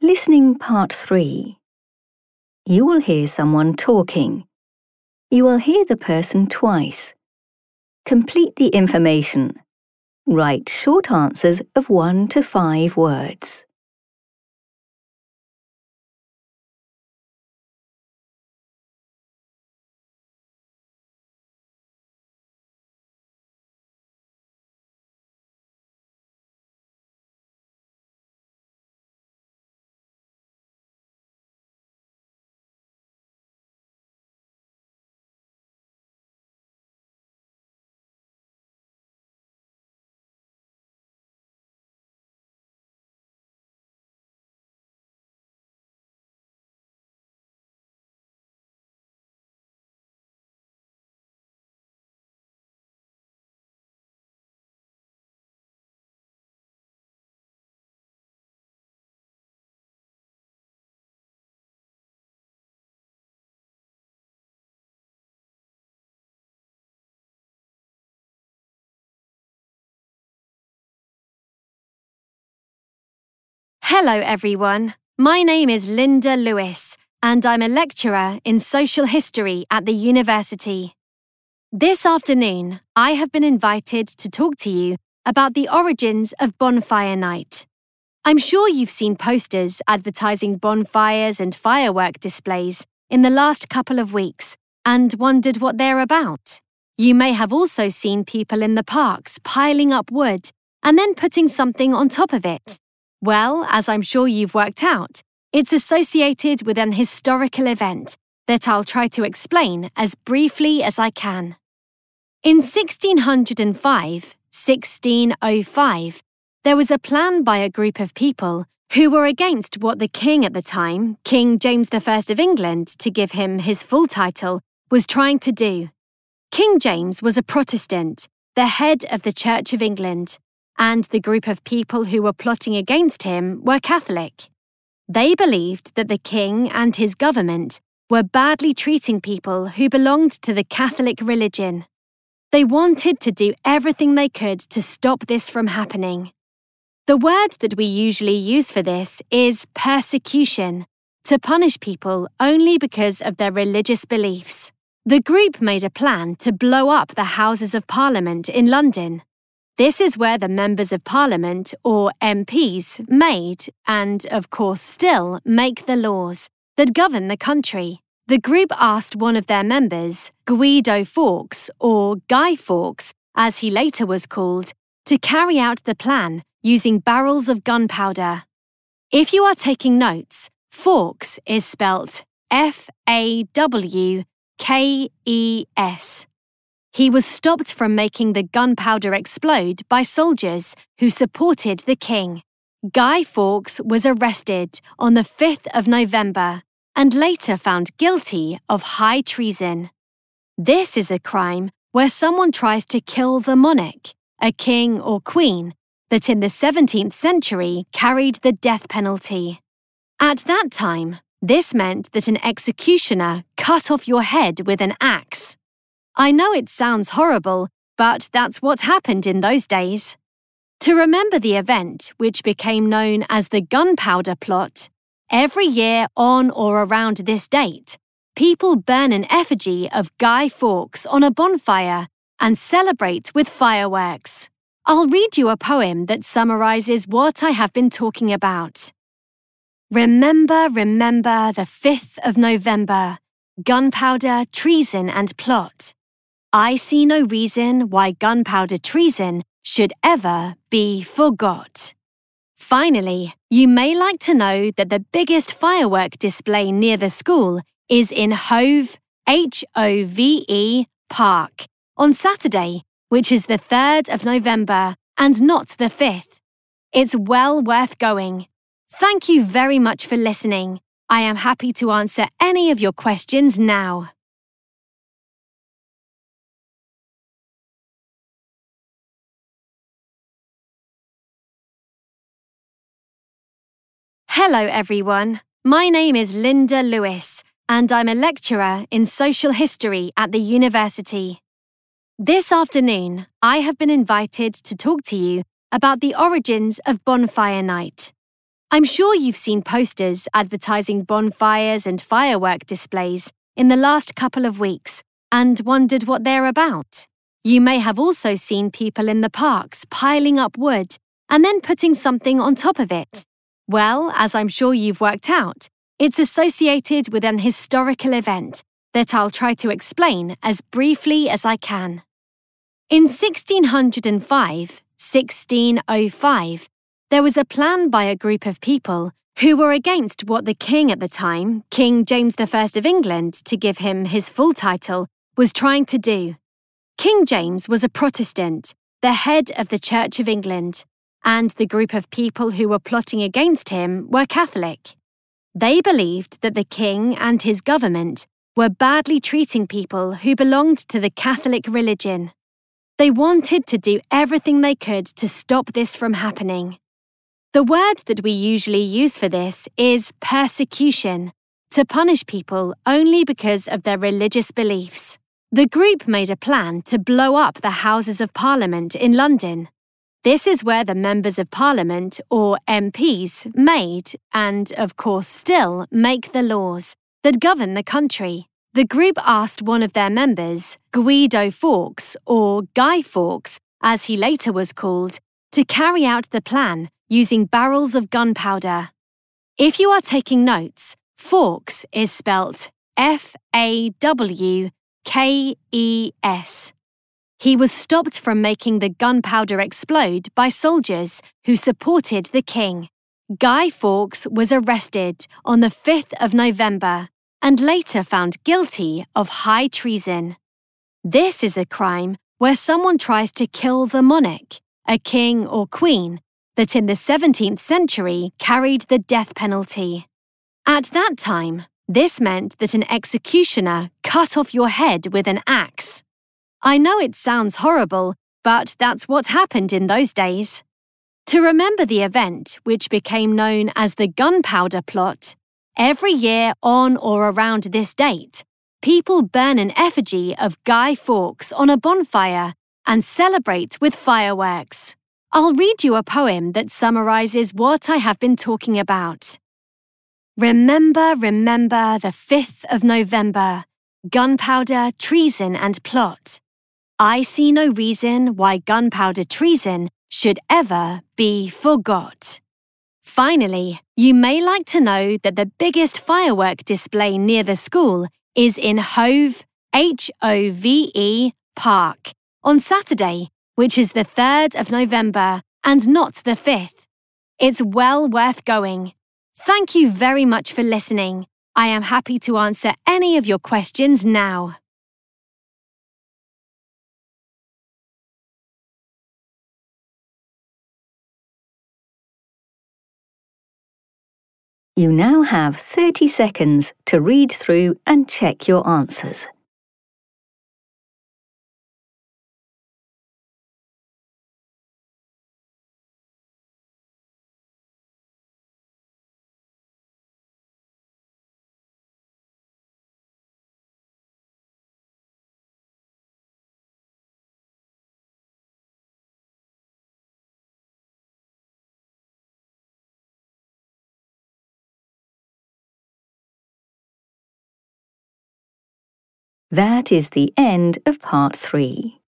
Listening Part 3. You will hear someone talking. You will hear the person twice. Complete the information. Write short answers of 1 to 5 words. Hello everyone, my name is Linda Lewis and I'm a lecturer in social history at the university. This afternoon, I have been invited to talk to you about the origins of Bonfire Night. I'm sure you've seen posters advertising bonfires and firework displays in the last couple of weeks and wondered what they're about. You may have also seen people in the parks piling up wood and then putting something on top of it. Well, as I'm sure you've worked out, it's associated with an historical event that I'll try to explain as briefly as I can. In 1605, there was a plan by a group of people who were against what the king at the time, King James I of England, to give him his full title, was trying to do. King James was a Protestant, the head of the Church of England, and the group of people who were plotting against him were Catholic. They believed that the king and his government were badly treating people who belonged to the Catholic religion. They wanted to do everything they could to stop this from happening. The word that we usually use for this is persecution, to punish people only because of their religious beliefs. The group made a plan to blow up the Houses of Parliament in London. This is where the members of Parliament, or MPs, made, and of course still, make the laws that govern the country. The group asked one of their members, Guido Fawkes, or Guy Fawkes, as he later was called, to carry out the plan using barrels of gunpowder. If you are taking notes, Fawkes is spelt F-A-W-K-E-S. He was stopped from making the gunpowder explode by soldiers who supported the king. Guy Fawkes was arrested on the 5th of November and later found guilty of high treason. This is a crime where someone tries to kill the monarch, a king or queen, that in the 17th century carried the death penalty. At that time, this meant that an executioner cut off your head with an axe. I know it sounds horrible, but that's what happened in those days. To remember the event, which became known as the Gunpowder Plot, every year on or around this date, people burn an effigy of Guy Fawkes on a bonfire and celebrate with fireworks. I'll read you a poem that summarizes what I have been talking about. Remember, remember the 5th of November, gunpowder, treason and plot. I see no reason why gunpowder treason should ever be forgot. Finally, you may like to know that the biggest firework display near the school is in Hove, H-O-V-E, Park, on Saturday, which is the 3rd of November and not the 5th. It's well worth going. Thank you very much for listening. I am happy to answer any of your questions now. Hello everyone, my name is Linda Lewis and I'm a lecturer in social history at the university. This afternoon, I have been invited to talk to you about the origins of Bonfire Night. I'm sure you've seen posters advertising bonfires and firework displays in the last couple of weeks and wondered what they're about. You may have also seen people in the parks piling up wood and then putting something on top of it. Well, as I'm sure you've worked out, it's associated with an historical event that I'll try to explain as briefly as I can. In 1605, there was a plan by a group of people who were against what the king at the time, King James I of England, to give him his full title, was trying to do. King James was a Protestant, the head of the Church of England, and the group of people who were plotting against him were Catholic. They believed that the king and his government were badly treating people who belonged to the Catholic religion. They wanted to do everything they could to stop this from happening. The word that we usually use for this is persecution, to punish people only because of their religious beliefs. The group made a plan to blow up the Houses of Parliament in London. This is where the Members of Parliament, or MPs, made, and of course still make the laws that govern the country. The group asked one of their members, Guido Fawkes, or Guy Fawkes, as he later was called, to carry out the plan using barrels of gunpowder. If you are taking notes, Fawkes is spelt F-A-W-K-E-S. He was stopped from making the gunpowder explode by soldiers who supported the king. Guy Fawkes was arrested on the 5th of November and later found guilty of high treason. This is a crime where someone tries to kill the monarch, a king or queen, that in the 17th century carried the death penalty. At that time, this meant that an executioner cut off your head with an axe. I know it sounds horrible, but that's what happened in those days. To remember the event, which became known as the Gunpowder Plot, every year on or around this date, people burn an effigy of Guy Fawkes on a bonfire and celebrate with fireworks. I'll read you a poem that summarizes what I have been talking about. Remember, remember the 5th of November, gunpowder, treason and plot. I see no reason why gunpowder treason should ever be forgot. Finally, you may like to know that the biggest firework display near the school is in Hove, H-O-V-E, Park, on Saturday, which is the 3rd of November and not the 5th. It's well worth going. Thank you very much for listening. I am happy to answer any of your questions now. You now have 30 seconds to read through and check your answers. That is the end of part 3.